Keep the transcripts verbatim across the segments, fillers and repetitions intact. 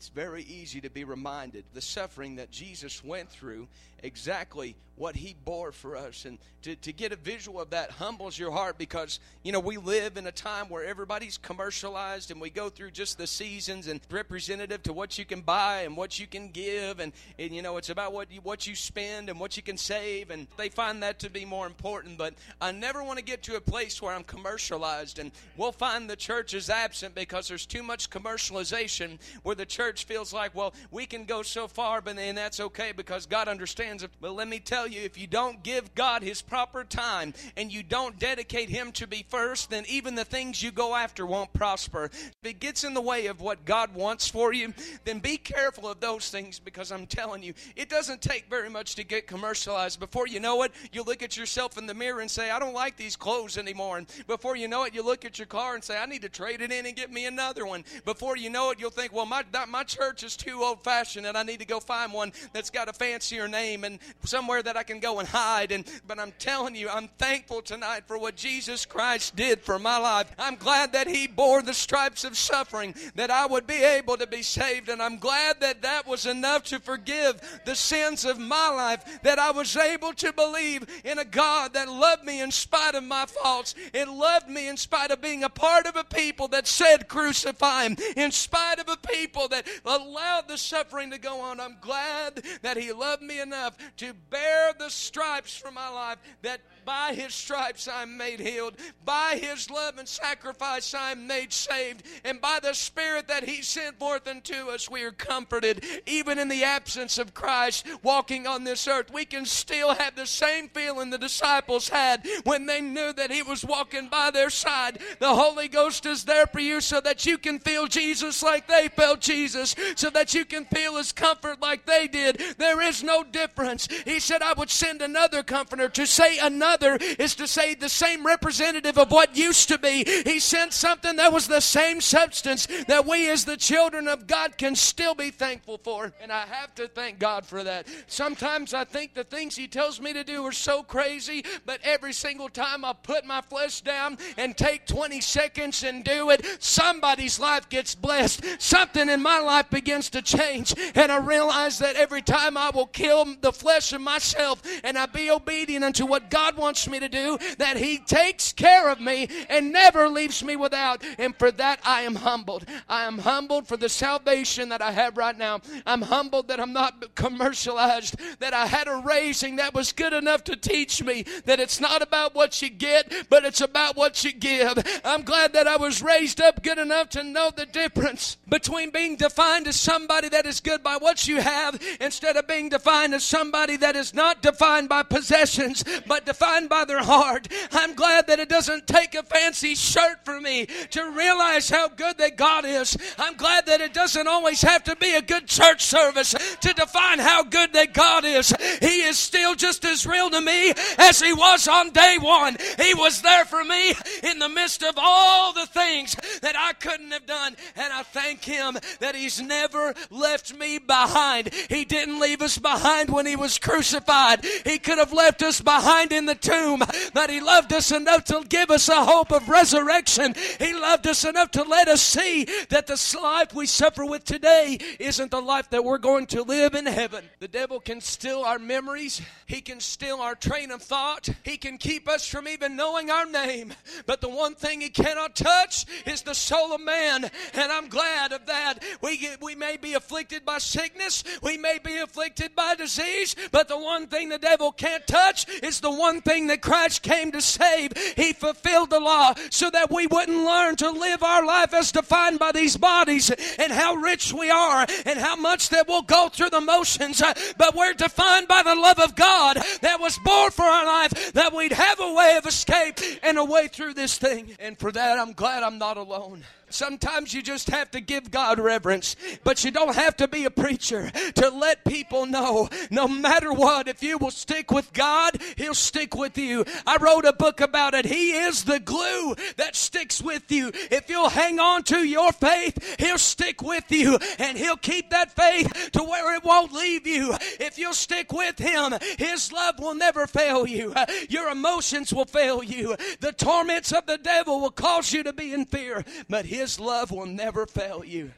it's very easy to be reminded the suffering that Jesus went through, exactly what he bore for us. And to, to get a visual of that humbles your heart, because, you know, we live in a time where everybody's commercialized, and we go through just the seasons and representative to what you can buy and what you can give. And, and you know, it's about what you, what you spend and what you can save. And they find that to be more important. But I never want to get to a place where I'm commercialized, and we'll find the church is absent because there's too much commercialization, where the church feels like, well, we can go so far, but and that's okay because God understands it. But let me tell you, if you don't give God his proper time and you don't dedicate him to be first, then even the things you go after won't prosper. If it gets in the way of what God wants for you, then be careful of those things, because I'm telling you, it doesn't take very much to get commercialized. Before you know it, you look at yourself in the mirror and say, I don't like these clothes anymore. And before you know it, you look at your car and say, I need to trade it in and get me another one. Before you know it, you'll think, well, my that, my church is too old-fashioned, and I need to go find one that's got a fancier name and somewhere that I can go and hide. And but I'm telling you, I'm thankful tonight for what Jesus Christ did for my life. I'm glad that he bore the stripes of suffering, that I would be able to be saved. And I'm glad that that was enough to forgive the sins of my life, that I was able to believe in a God that loved me in spite of my faults. It loved me in spite of being a part of a people that said crucify him, in spite of a people that allowed the suffering to go on. I'm glad that he loved me enough to bear the stripes for my life, that by his stripes I'm made healed. By his love and sacrifice I'm made saved. And by the Spirit that he sent forth unto us, we are comforted. Even in the absence of Christ walking on this earth, we can still have the same feeling the disciples had when they knew that he was walking by their side. The Holy Ghost is there for you so that you can feel Jesus like they felt Jesus, so that you can feel his comfort like they did. There is no difference. He said, I would send another comforter. To say another is to say the same representative of what used to be. He sent something that was the same substance that we as the children of God can still be thankful for. And I have to thank God for that. Sometimes I think the things he tells me to do are so crazy, but every single time I put my flesh down and take twenty seconds and do it, somebody's life gets blessed. Something in my life begins to change, and I realize that every time I will kill the flesh of myself and I be obedient unto what God wants me to do, that he takes care of me and never leaves me without. And for that I am humbled. I am humbled for the salvation that I have right now. I'm humbled that I'm not commercialized, that I had a raising that was good enough to teach me that it's not about what you get, but it's about what you give. I'm glad that I was raised up good enough to know the difference between being defined as somebody that is good by what you have, instead of being defined as somebody that is not defined by possessions, but defined by their heart. I'm glad that it doesn't take a fancy shirt for me to realize how good that God is. I'm glad that it doesn't always have to be a good church service to define how good that God is. He is still just as real to me as he was on day one. He was there for me in the midst of all the things that I couldn't have done. And I thank him that he's never left me behind. He didn't leave us behind when he was crucified. He could have left us behind in the tomb, but he loved us enough to give us a hope of resurrection. He loved us enough to let us see that the life we suffer with today isn't the life that we're going to live in heaven. The devil can steal our memories. He can steal our train of thought. He can keep us from even knowing our name. But the one thing he cannot touch is the soul of man. And I'm glad of that. We, get, we may be afflicted by sickness. We may be afflicted by disease. But the one thing the devil can't touch is the one thing that Christ came to save. He fulfilled the law so that we wouldn't learn to live our life as defined by these bodies and how rich we are and how much that we'll go through the motions. But we're defined by the love of God that was born for our life, that we'd have a way of escape and a way through this thing. And for that, I'm glad I'm not alone. Sometimes you just have to give God reverence, but you don't have to be a preacher to let people know, no matter what, if you will stick with God, he'll stick with you. I wrote a book about it. He is the glue that sticks with you. If you'll hang on to your faith, he'll stick with you, and he'll keep that faith to where it won't leave you. If you'll stick with him, his love will never fail you. Your emotions will fail you. The torments of the devil will cause you to be in fear, but his His love will never fail you.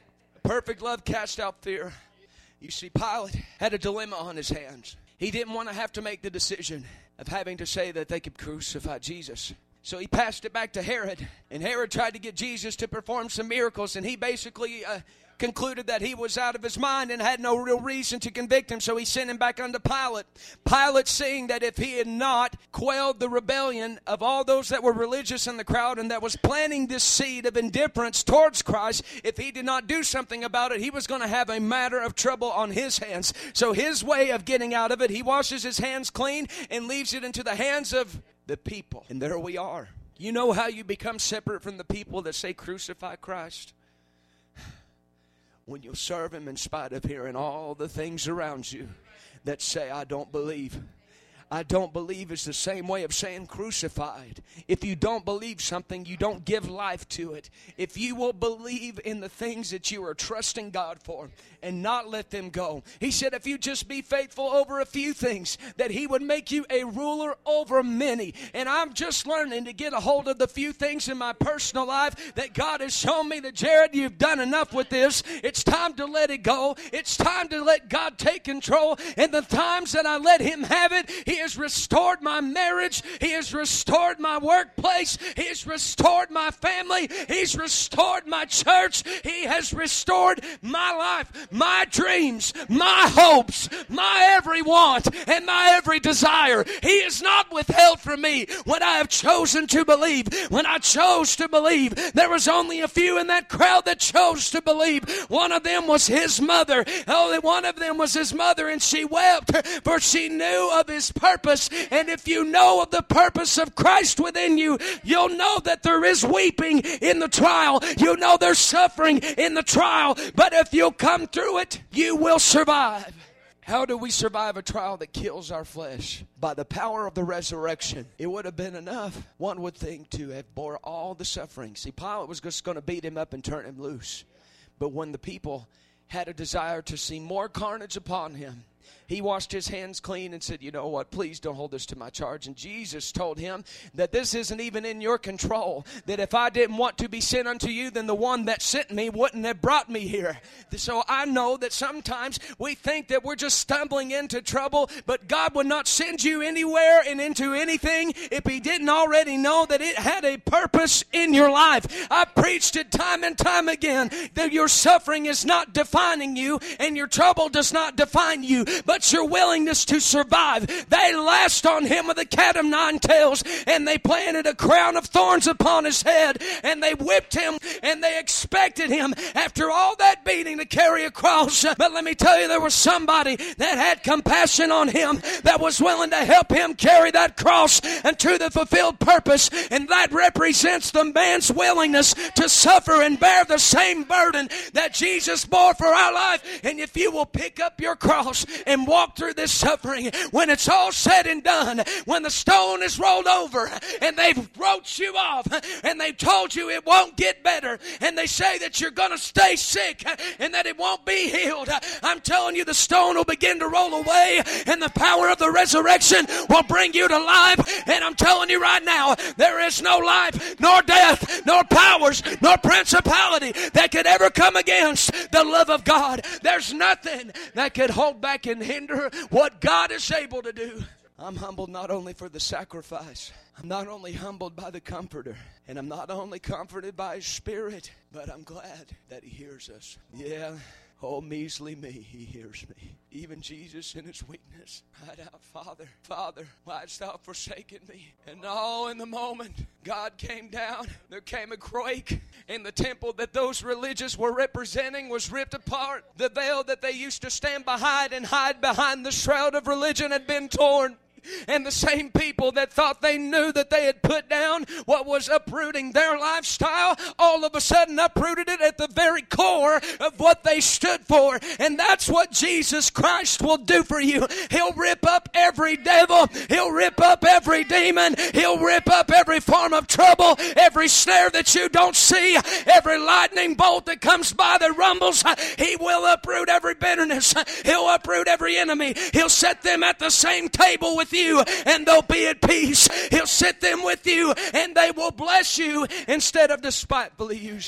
Perfect love cast out fear. You see, Pilate had a dilemma on his hands. He didn't want to have to make the decision of having to say that they could crucify Jesus. So he passed it back to Herod, and Herod tried to get Jesus to perform some miracles, and he basically uh, concluded that he was out of his mind and had no real reason to convict him, so he sent him back unto Pilate. Pilate, seeing that if he had not quelled the rebellion of all those that were religious in the crowd and that was planting this seed of indifference towards Christ, if he did not do something about it, he was going to have a matter of trouble on his hands. So his way of getting out of it, he washes his hands clean and leaves it into the hands of the people. And there we are. You know how you become separate from the people that say crucify Christ? When you serve him in spite of hearing all the things around you that say, I don't believe. I don't believe is the same way of saying crucified. If you don't believe something, you don't give life to it. If you will believe in the things that you are trusting God for and not let them go. He said if you just be faithful over a few things, that he would make you a ruler over many. And I'm just learning to get a hold of the few things in my personal life that God has shown me that, Jared, you've done enough with this. It's time to let it go. It's time to let God take control. And the times that I let him have it, he has restored my marriage. He has restored my workplace. He has restored my family. He's restored my church. He has restored my life, my dreams, my hopes, my every want, and my every desire. He is not withheld from me when I have chosen to believe. When I chose to believe, there was only a few in that crowd that chose to believe. One of them was his mother. Only one of them was his mother, and she wept, for she knew of his purpose. And if you know of the purpose of Christ within you, you'll know that there is weeping in the trial. You know there's suffering in the trial. But if you'll come through it, you will survive. How do we survive a trial that kills our flesh? By the power of the resurrection. It would have been enough, one would think, to have bore all the suffering. See, Pilate was just going to beat him up and turn him loose. But when the people had a desire to see more carnage upon him, he washed his hands clean and said, you know what, please don't hold this to my charge. And Jesus told him that this isn't even in your control. That if I didn't want to be sent unto you, then the one that sent me wouldn't have brought me here. So I know that sometimes we think that we're just stumbling into trouble, but God would not send you anywhere and into anything if he didn't already know that it had a purpose in your life. I preached it time and time again that your suffering is not defining you and your trouble does not define you, but your willingness to survive. They lashed on him with a cat of nine tails, and they planted a crown of thorns upon his head, and they whipped him, and they expected him after all that beating to carry a cross. But let me tell you, there was somebody that had compassion on him, that was willing to help him carry that cross unto the fulfilled purpose, and that represents the man's willingness to suffer and bear the same burden that Jesus bore for our life. And if you will pick up your cross and walk through this suffering, when it's all said and done, when the stone is rolled over and they've wrote you off and they've told you it won't get better, and they say that you're going to stay sick and that it won't be healed, I'm telling you, the stone will begin to roll away and the power of the resurrection will bring you to life. And I'm telling you right now, there is no life, nor death, nor powers, nor principality that could ever come against the love of God. There's nothing that could hold back and hinder what God is able to do. I'm humbled not only for the sacrifice, I'm not only humbled by the Comforter, and I'm not only comforted by his Spirit, but I'm glad that he hears us. Yeah, oh measly me, he hears me. Even Jesus in his weakness cried out, Father, Father, why hast thou forsaken me? And all in the moment, God came down. There came a quake, and the temple that those religious were representing was ripped apart. The veil that they used to stand behind and hide behind the shroud of religion had been torn. And the same people that thought they knew that they had put down what was uprooting their lifestyle, all of a sudden uprooted it at the very core of what they stood for. And that's what Jesus Christ will do for you. He'll rip up every devil. He'll rip up every demon. He'll rip up every form of trouble, every snare that you don't see, every lightning bolt that comes by that rumbles. He will uproot every bitterness. He'll uproot every enemy. He'll set them at the same table with you, and they'll be at peace. He'll sit them with you, and they will bless you instead of despitefully use you.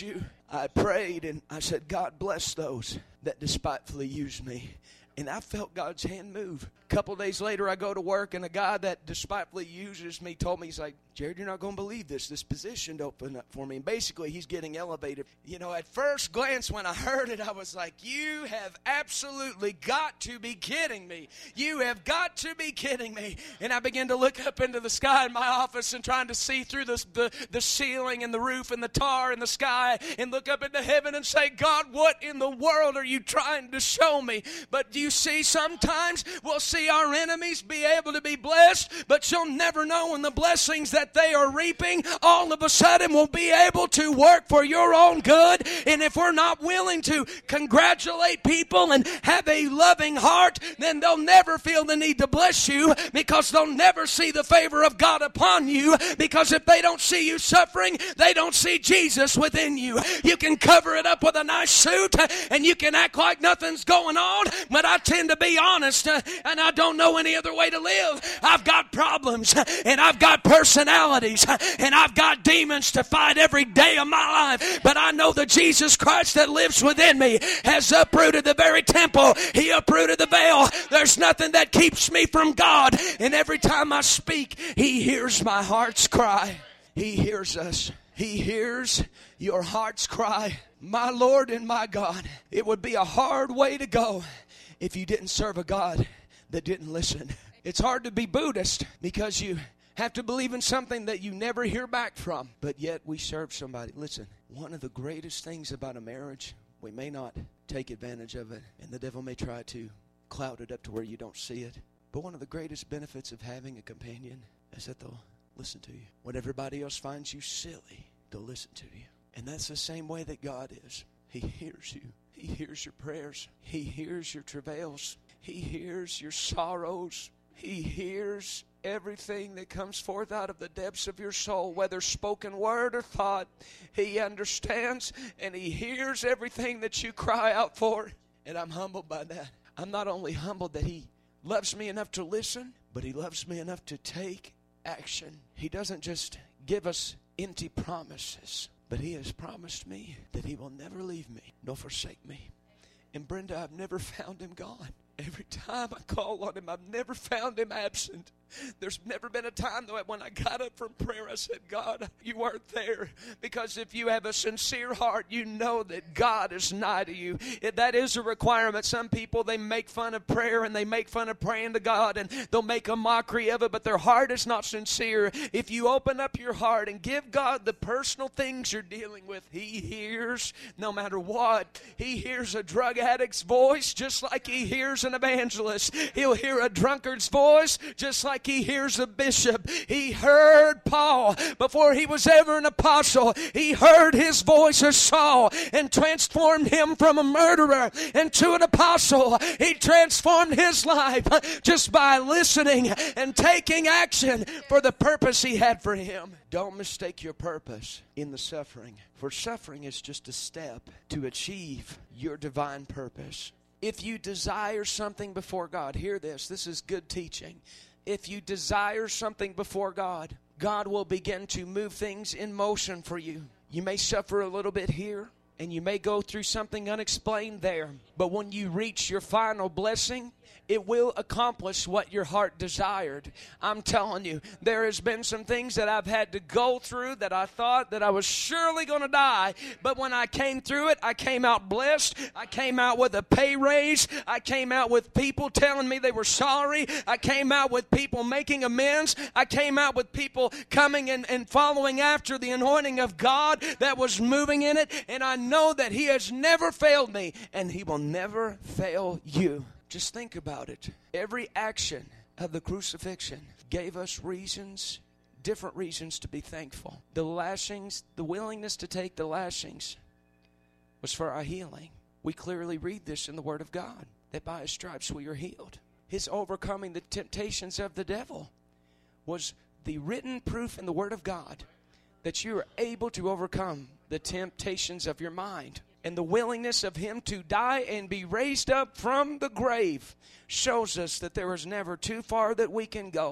I prayed and I said, God bless those that despitefully use me. And I felt God's hand move. A couple days later, I go to work, and a guy that despitefully uses me told me, he's like, Jared, you're not going to believe this. This position opened up for me. And basically, he's getting elevated. You know, at first glance, when I heard it, I was like, you have absolutely got to be kidding me. You have got to be kidding me. And I began to look up into the sky in my office and trying to see through the, the, the ceiling and the roof and the tar in the sky and look up into heaven and say, God, what in the world are you trying to show me? But do you see, sometimes we'll see our enemies be able to be blessed, but you'll never know when the blessings that they are reaping all of a sudden will be able to work for your own good. And if we're not willing to congratulate people and have a loving heart, then they'll never feel the need to bless you, because they'll never see the favor of God upon you, because if they don't see you suffering, they don't see Jesus within you. You can cover it up with a nice suit and you can act like nothing's going on, but I tend to be honest, uh, and I don't know any other way to live. I've got problems, and I've got personalities, and I've got demons to fight every day of my life, but I know the Jesus Christ that lives within me has uprooted the very temple. He uprooted the veil. There's nothing that keeps me from God, and every time I speak, He hears my heart's cry. He hears us. He hears your heart's cry. My Lord and my God, it would be a hard way to go if you didn't serve a God that didn't listen. It's hard to be Buddhist because you have to believe in something that you never hear back from, but yet we serve somebody. Listen, one of the greatest things about a marriage, we may not take advantage of it, and the devil may try to cloud it up to where you don't see it, but one of the greatest benefits of having a companion is that they'll listen to you. When everybody else finds you silly, they'll listen to you. And that's the same way that God is. He hears you. He hears your prayers. He hears your travails. He hears your sorrows. He hears everything that comes forth out of the depths of your soul, whether spoken word or thought. He understands, and He hears everything that you cry out for. And I'm humbled by that. I'm not only humbled that He loves me enough to listen, but He loves me enough to take action. He doesn't just give us empty promises, but He has promised me that He will never leave me nor forsake me. And Brenda, I've never found Him gone. Every time I call on Him, I've never found Him absent. There's never been a time though when I got up from prayer, I said, God, you weren't there. Because if you have a sincere heart, you know that God is nigh to you. That is a requirement. Some people, they make fun of prayer and they make fun of praying to God and they'll make a mockery of it, but their heart is not sincere. If you open up your heart and give God the personal things you're dealing with, He hears no matter what. He hears a drug addict's voice just like He hears an evangelist. He'll hear a drunkard's voice just like He hears a bishop. He heard Paul before he was ever an apostle. He heard his voice as Saul and transformed him from a murderer into an apostle. He transformed his life just by listening and taking action for the purpose He had for him. Don't mistake your purpose in the suffering, for suffering is just a step to achieve your divine purpose. If you desire something before God, hear this, this is good teaching. If you desire something before God, God will begin to move things in motion for you. You may suffer a little bit here, and you may go through something unexplained there. But when you reach your final blessing, it will accomplish what your heart desired. I'm telling you, there has been some things that I've had to go through that I thought that I was surely going to die. But when I came through it, I came out blessed. I came out with a pay raise. I came out with people telling me they were sorry. I came out with people making amends. I came out with people coming and, and following after the anointing of God that was moving in it. And I know that He has never failed me, and He will never fail you. Just think about it. Every action of the crucifixion gave us reasons, different reasons to be thankful. The lashings, the willingness to take the lashings was for our healing. We clearly read this in the Word of God, that by His stripes we are healed. His overcoming the temptations of the devil was the written proof in the Word of God that you are able to overcome the temptations of your mind. And the willingness of Him to die and be raised up from the grave shows us that there is never too far that we can go.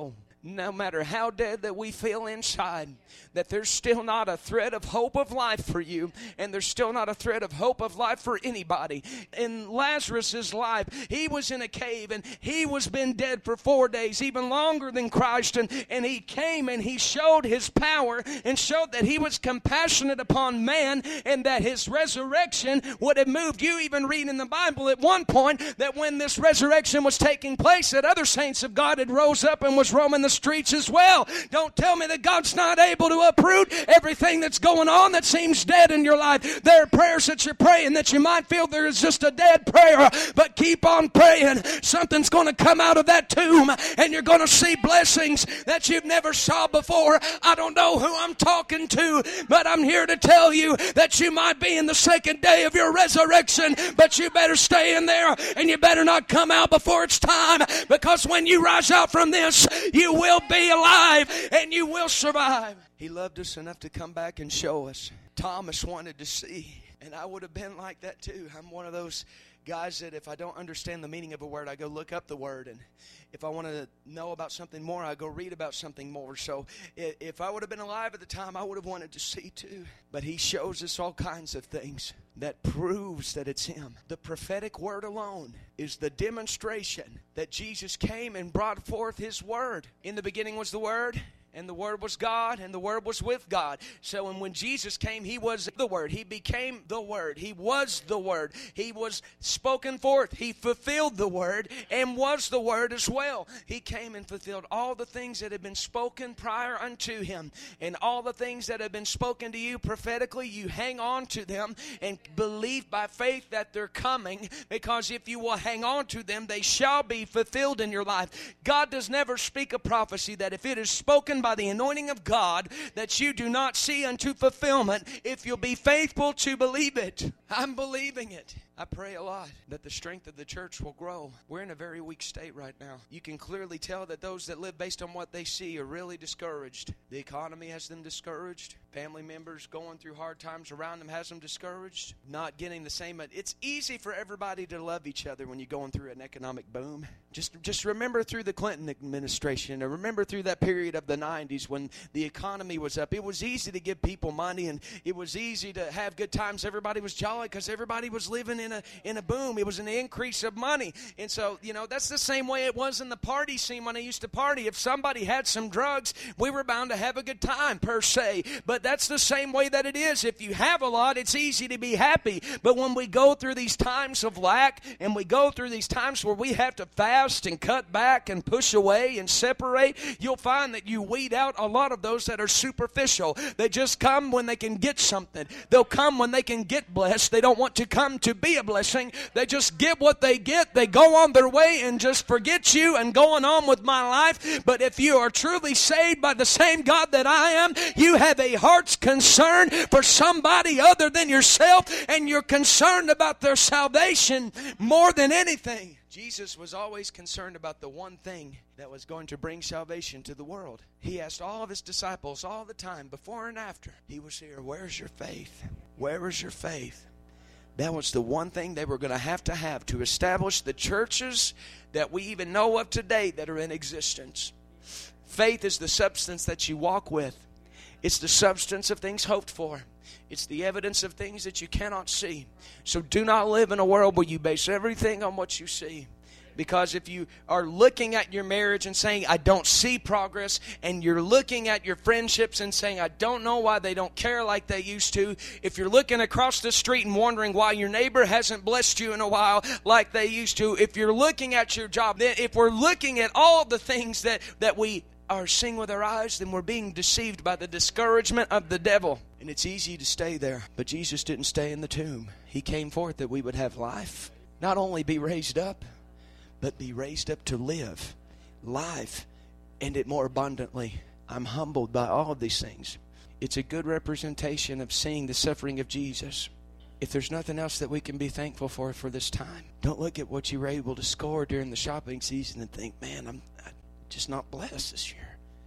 no matter how dead that we feel inside, that there's still not a thread of hope of life for you, and there's still not a thread of hope of life for anybody. In Lazarus' life, he was in a cave, and he was been dead for four days, even longer than Christ, and, and he came and he showed his power and showed that he was compassionate upon man, and that his resurrection would have moved. You even read in the Bible at one point that when this resurrection was taking place, that other saints of God had rose up and was roaming the streets as well. Don't tell me that God's not able to uproot everything that's going on that seems dead in your life. There are prayers that you're praying that you might feel there is just a dead prayer, but keep on praying. Something's going to come out of that tomb, and you're going to see blessings that you've never saw before. I don't know who I'm talking to, but I'm here to tell you that you might be in the second day of your resurrection, but you better stay in there, and you better not come out before it's time, because when you rise out from this, you will be alive and you will survive. He loved us enough to come back and show us. Thomas wanted to see, and I would have been like that too. I'm one of those guys that if I don't understand the meaning of a word, I go look up the word, and if I want to know about something more, I go read about something more. So if I would have been alive at the time, I would have wanted to see too. But he shows us all kinds of things that proves that it's him. The prophetic word alone is the demonstration that Jesus came and brought forth his word. In the beginning was the word, and the Word was God, and the Word was with God. So and when Jesus came, he was the Word. He became the Word. He was the Word. He was spoken forth. He fulfilled the Word and was the Word as well. He came and fulfilled all the things that had been spoken prior unto him. And all the things that have been spoken to you prophetically, you hang on to them and believe by faith that they're coming, because if you will hang on to them, they shall be fulfilled in your life. God does never speak a prophecy that if it is spoken by the anointing of God, that you do not see unto fulfillment if you'll be faithful to believe it. I'm believing it. I pray a lot that the strength of the church will grow. We're in a very weak state right now. You can clearly tell that those that live based on what they see are really discouraged. The economy has them discouraged. Family members going through hard times around them has them discouraged. Not getting the same. It's easy for everybody to love each other when you're going through an economic boom. Just, just remember through the Clinton administration, or remember through that period of the nineties when the economy was up. It was easy to give people money, and it was easy to have good times. Everybody was jolly because everybody was living in a in a boom. It was an increase of money. And so, you know, that's the same way it was in the party scene when I used to party. If somebody had some drugs, we were bound to have a good time per se. But that's the same way that it is. If you have a lot, it's easy to be happy. But when we go through these times of lack, and we go through these times where we have to fast and cut back and push away and separate, you'll find that you weed out a lot of those that are superficial. They just come when they can get something. They'll come when they can get blessed. They don't want to come to be a blessing. They just get what they get. They go on their way and just forget you and going on with my life. But if you are truly saved by the same God that I am, you have a heart's concern for somebody other than yourself, and you're concerned about their salvation more than anything. Jesus was always concerned about the one thing that was going to bring salvation to the world. He asked all of his disciples all the time, before and after he was here, where's your faith? Where is your faith? That was the one thing they were going to have to have to establish the churches that we even know of today that are in existence. Faith is the substance that you walk with. It's the substance of things hoped for. It's the evidence of things that you cannot see. So do not live in a world where you base everything on what you see. Because if you are looking at your marriage and saying, I don't see progress, and you're looking at your friendships and saying, I don't know why they don't care like they used to, if you're looking across the street and wondering why your neighbor hasn't blessed you in a while like they used to, if you're looking at your job, then if we're looking at all the things that, that we are seeing with our eyes, then we're being deceived by the discouragement of the devil. And it's easy to stay there. But Jesus didn't stay in the tomb. He came forth that we would have life. Not only be raised up, but be raised up to live life, and it more abundantly. I'm humbled by all of these things. It's a good representation of seeing the suffering of Jesus. If there's nothing else that we can be thankful for for this time, don't look at what you were able to score during the shopping season and think, man, I'm just not blessed this year.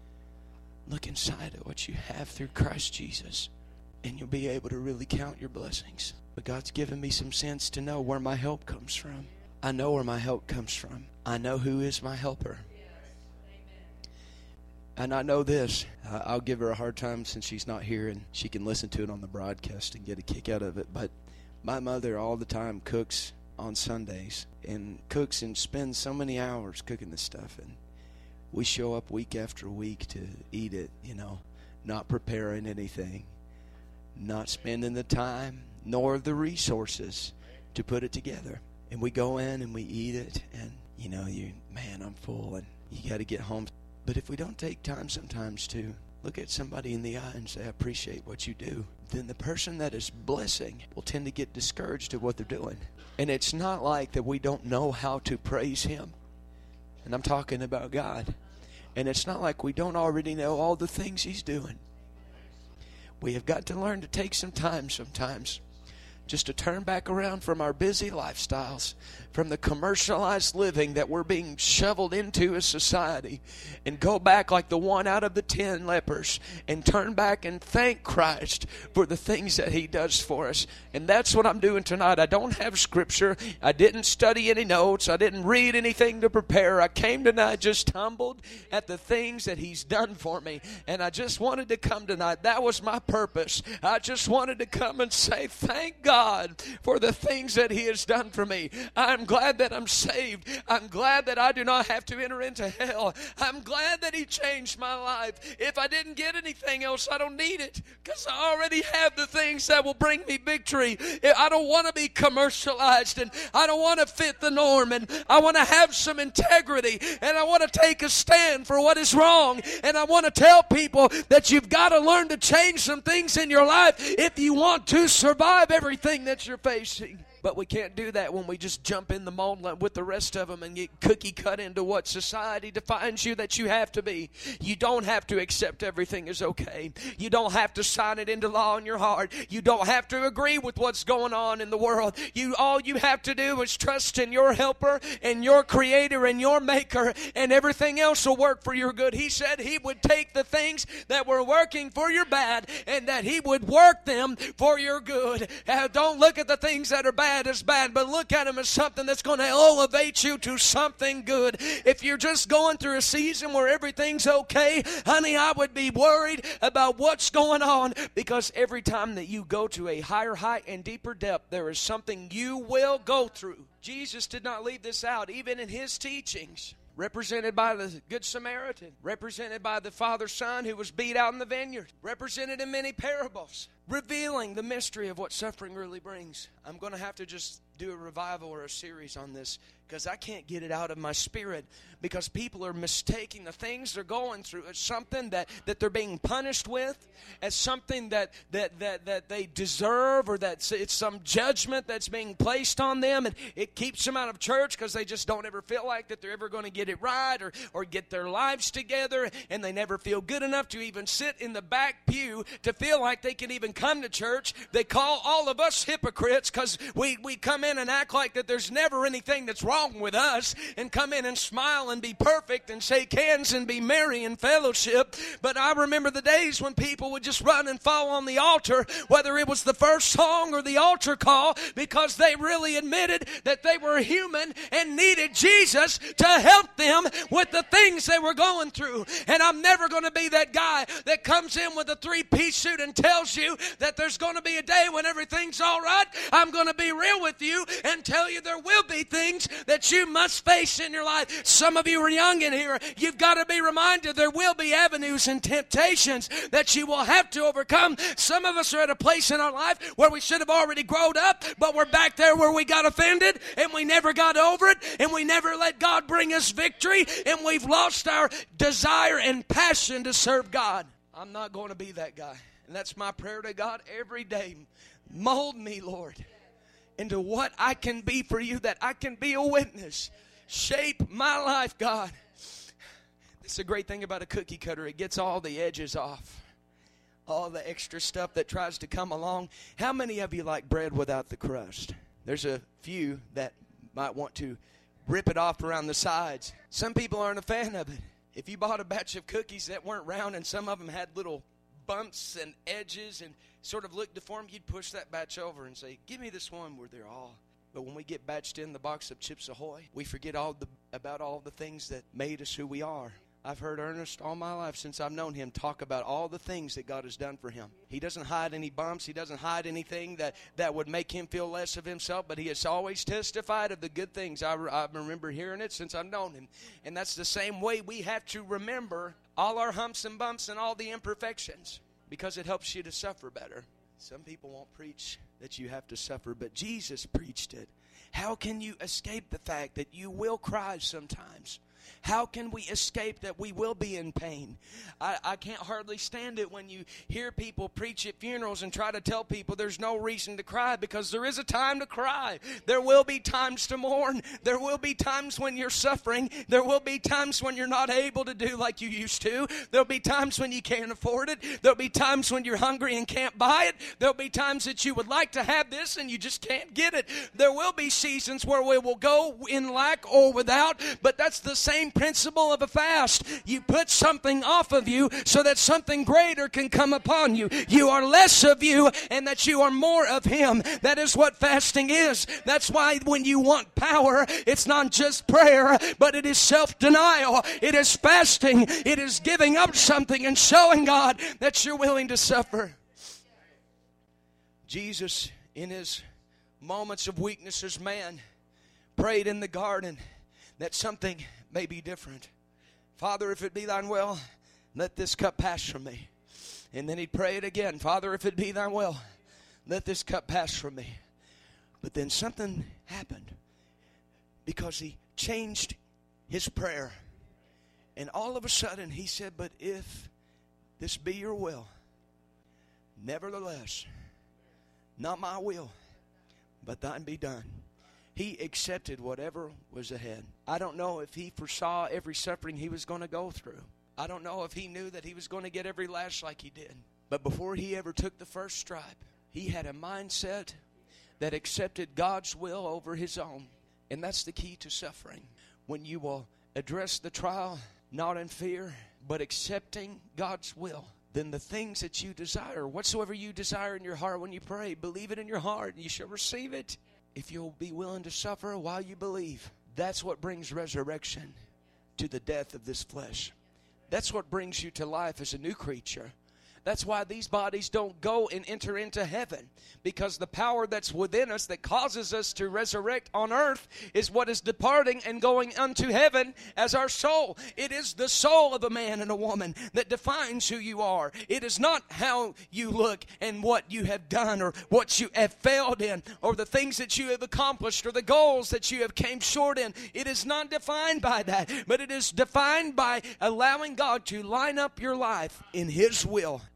Look inside at what you have through Christ Jesus, and you'll be able to really count your blessings. But God's given me some sense to know where my help comes from. I know where my help comes from. I know who is my helper. And I know this. I'll give her a hard time since she's not here and she can listen to it on the broadcast and get a kick out of it. But my mother all the time cooks on Sundays and cooks and spends so many hours cooking this stuff. And we show up week after week to eat it, you know, not preparing anything, not spending the time nor the resources to put it together. And we go in and we eat it and, you know, you, man, I'm full and you got to get home. But if we don't take time sometimes to look at somebody in the eye and say, I appreciate what you do, then the person that is blessing will tend to get discouraged at what they're doing. And it's not like that we don't know how to praise Him. And I'm talking about God. And it's not like we don't already know all the things He's doing. We have got to learn to take some time sometimes just to turn back around from our busy lifestyles, from the commercialized living that we're being shoveled into as society, and go back like the one out of the ten lepers and turn back and thank Christ for the things that He does for us. And that's what I'm doing tonight. I don't have scripture. I didn't study any notes. I didn't read anything to prepare. I came tonight just humbled at the things that He's done for me. And I just wanted to come tonight. That was my purpose. I just wanted to come and say thank God God for the things that He has done for me. I'm glad that I'm saved. I'm glad that I do not have to enter into hell. I'm glad that He changed my life. If I didn't get anything else, I don't need it, because I already have the things that will bring me victory. I don't want to be commercialized, and I don't want to fit the norm, and I want to have some integrity, and I want to take a stand for what is wrong, and I want to tell people that you've got to learn to change some things in your life if you want to survive everything that you're facing. But we can't do that when we just jump in the mold with the rest of them and get cookie cut into what society defines you that you have to be. You don't have to accept everything is okay. You don't have to sign it into law in your heart. You don't have to agree with what's going on in the world. You all you have to do is trust in your helper and your creator and your maker, and everything else will work for your good. He said He would take the things that were working for your bad and that He would work them for your good. Uh, don't look at the things that are bad as bad, but look at them as something that's going to elevate you to something good. If you're just going through a season where everything's okay, honey, I would be worried about what's going on, because every time that you go to a higher height and deeper depth, there is something you will go through. Jesus did not leave this out, even in His teachings. Represented by the Good Samaritan, represented by the father son who was beat out in the vineyard, represented in many parables, revealing the mystery of what suffering really brings. I'm going to have to just do a revival or a series on this, because I can't get it out of my spirit, because people are mistaking the things they're going through as something that, that they're being punished with, as something that, that, that, that they deserve, or that it's some judgment that's being placed on them, and it keeps them out of church because they just don't ever feel like that they're ever going to get it right or, or get their lives together, and they never feel good enough to even sit in the back pew to feel like they can even come to church. They call all of us hypocrites because we, we come in and act like that there's never anything that's wrong with us, and come in and smile and be perfect and shake hands and be merry in fellowship. But I remember the days when people would just run and fall on the altar, whether it was the first song or the altar call, because they really admitted that they were human and needed Jesus to help them with the things they were going through. And I'm never going to be that guy that comes in with a three-piece suit and tells you that there's going to be a day when everything's all right. I'm going to be real with you and tell you there will be things that you must face in your life. Some of you are young in here. You've got to be reminded there will be avenues and temptations that you will have to overcome. Some of us are at a place in our life where we should have already grown up, but we're back there where we got offended and we never got over it, and we never let God bring us victory, and we've lost our desire and passion to serve God. I'm not going to be that guy. And that's my prayer to God every day. Mold me, Lord, into what I can be for you, that I can be a witness. Shape my life, God. It's a great thing about a cookie cutter. It gets all the edges off. All the extra stuff that tries to come along. How many of you like bread without the crust? There's a few that might want to rip it off around the sides. Some people aren't a fan of it. If you bought a batch of cookies that weren't round and some of them had little bumps and edges and sort of looked deformed, you'd push that batch over and say, give me this one where they're all. But when we get batched in the box of Chips Ahoy, we forget all the, about all the things that made us who we are. I've heard Ernest all my life since I've known him talk about all the things that God has done for him. He doesn't hide any bumps. He doesn't hide anything that, that would make him feel less of himself, but he has always testified of the good things. I, I remember hearing it since I've known him. And that's the same way we have to remember all our humps and bumps and all the imperfections, because it helps you to suffer better. Some people won't preach that you have to suffer, but Jesus preached it. How can you escape the fact that you will cry sometimes? How can we escape that we will be in pain? I, I can't hardly stand it when you hear people preach at funerals and try to tell people there's no reason to cry, because there is a time to cry. There will be times to mourn. There will be times when you're suffering. There will be times when you're not able to do like you used to. There'll be times when you can't afford it. There'll be times when you're hungry and can't buy it. There'll be times that you would like to have this and you just can't get it. There will be seasons where we will go in lack or without, but that's the same principle of a fast. You put something off of you so that something greater can come upon you. You are less of you and that you are more of Him. That is what fasting is. That's why when you want power, it's not just prayer, but it is self-denial. It is fasting. It is giving up something and showing God that you're willing to suffer. Jesus, in His moments of weakness as man, prayed in the garden that something may be different. Father, if it be thine will, let this cup pass from me. And then he'd pray it again. Father, if it be thine will, let this cup pass from me. But then something happened, because he changed his prayer. And all of a sudden he said, but if this be your will, nevertheless, not my will, but thine be done. He accepted whatever was ahead. I don't know if he foresaw every suffering he was going to go through. I don't know if he knew that he was going to get every lash like he did. But before he ever took the first stripe, he had a mindset that accepted God's will over his own. And that's the key to suffering. When you will address the trial, not in fear, but accepting God's will, then the things that you desire, whatsoever you desire in your heart when you pray, believe it in your heart and you shall receive it. If you'll be willing to suffer while you believe, that's what brings resurrection to the death of this flesh. That's what brings you to life as a new creature. That's why these bodies don't go and enter into heaven, because the power that's within us that causes us to resurrect on earth is what is departing and going unto heaven as our soul. It is the soul of a man and a woman that defines who you are. It is not how you look and what you have done or what you have failed in or the things that you have accomplished or the goals that you have came short in. It is not defined by that, but it is defined by allowing God to line up your life in His will.